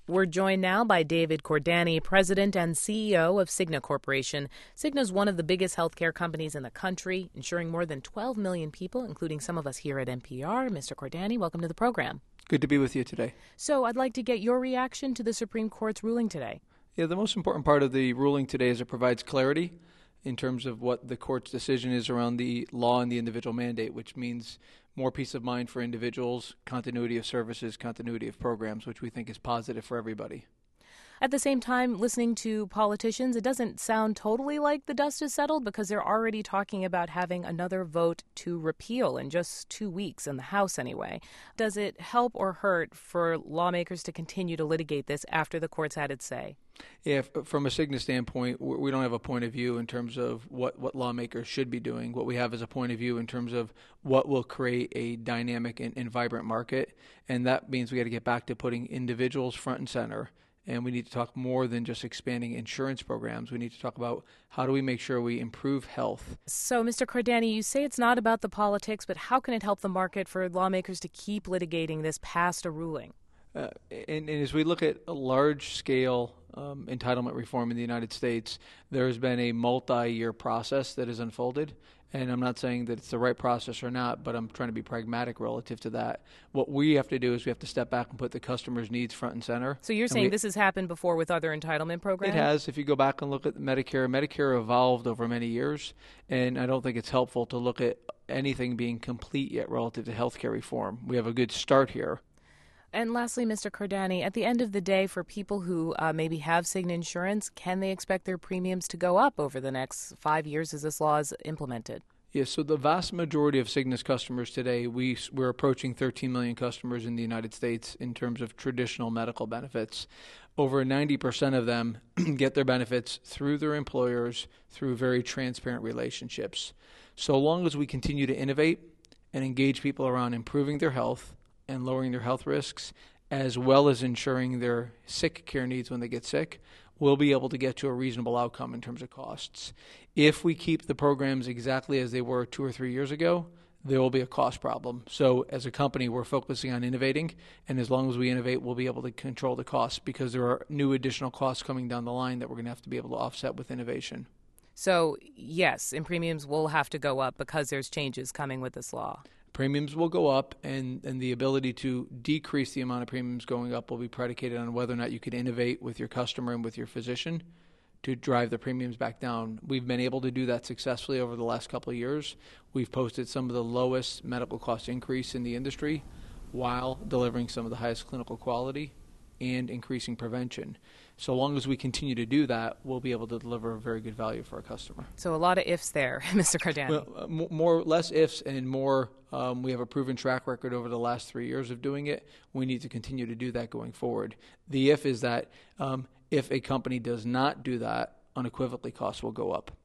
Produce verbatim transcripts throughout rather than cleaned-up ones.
We're joined now by David Cordani, President and C E O of Cigna Corporation. Cigna is one of the biggest healthcare companies in the country, insuring more than twelve million people, including some of us here at N P R. Mister Cordani, welcome to the program. Good to be with you today. So I'd like to get your reaction to the Supreme Court's ruling today. Yeah, the most important part of the ruling today is it provides clarity in terms of what the court's decision is around the law and the individual mandate, which means more peace of mind for individuals, continuity of services, continuity of programs, which we think is positive for everybody. At the same time, listening to politicians, it doesn't sound totally like the dust is settled because they're already talking about having another vote to repeal in just two weeks in the House anyway. Does it help or hurt for lawmakers to continue to litigate this after the court's had its say? Yeah, from a Cigna standpoint, we don't have a point of view in terms of what, what lawmakers should be doing. What we have is a point of view in terms of what will create a dynamic and, and vibrant market, and that means we got to get back to putting individuals front and center. And we need to talk more than just expanding insurance programs. We need to talk about how do we make sure we improve health. So, Mister Cordani, you say it's not about the politics, but how can it help the market for lawmakers to keep litigating this past a ruling? Uh, and, and as we look at a large-scale um, entitlement reform in the United States, there has been a multi-year process that has unfolded. And I'm not saying that it's the right process or not, but I'm trying to be pragmatic relative to that. What we have to do is we have to step back and put the customer's needs front and center. So you're and saying we, this has happened before with other entitlement programs? It has. If you go back and look at Medicare, Medicare evolved over many years, and I don't think it's helpful to look at anything being complete yet relative to health care reform. We have a good start here. And lastly, Mister Cordani, at the end of the day, for people who uh, maybe have Cigna insurance, can they expect their premiums to go up over the next five years as this law is implemented? Yes, so the vast majority of Cigna's customers today, we, we're approaching thirteen million customers in the United States in terms of traditional medical benefits. Over ninety percent of them get their benefits through their employers, through very transparent relationships. So long as we continue to innovate and engage people around improving their health and lowering their health risks, as well as ensuring their sick care needs when they get sick, we'll be able to get to a reasonable outcome in terms of costs. If we keep the programs exactly as they were two or three years ago, there will be a cost problem. So as a company, we're focusing on innovating, and as long as we innovate, we'll be able to control the costs because there are new additional costs coming down the line that we're going to have to be able to offset with innovation. So, yes, and premiums will have to go up because there's changes coming with this law. Premiums will go up, and, and the ability to decrease the amount of premiums going up will be predicated on whether or not you can innovate with your customer and with your physician to drive the premiums back down. We've been able to do that successfully over the last couple of years. We've posted some of the lowest medical cost increase in the industry while delivering some of the highest clinical quality and increasing prevention. So long as we continue to do that, we'll be able to deliver a very good value for our customer. So a lot of ifs there, Mister Cordani. Well, uh, more, less ifs and more, um, we have a proven track record over the last three years of doing it. We need to continue to do that going forward. The if is that um, if a company does not do that, unequivocally costs will go up.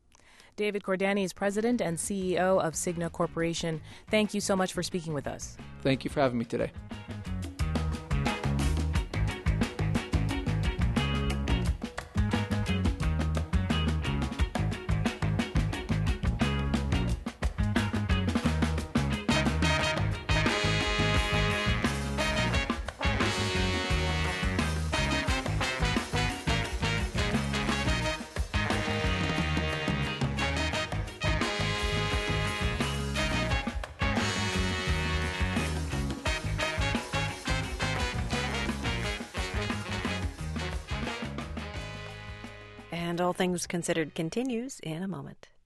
David Cordani is President and C E O of Cigna Corporation. Thank you so much for speaking with us. Thank you for having me today. And All Things Considered continues in a moment.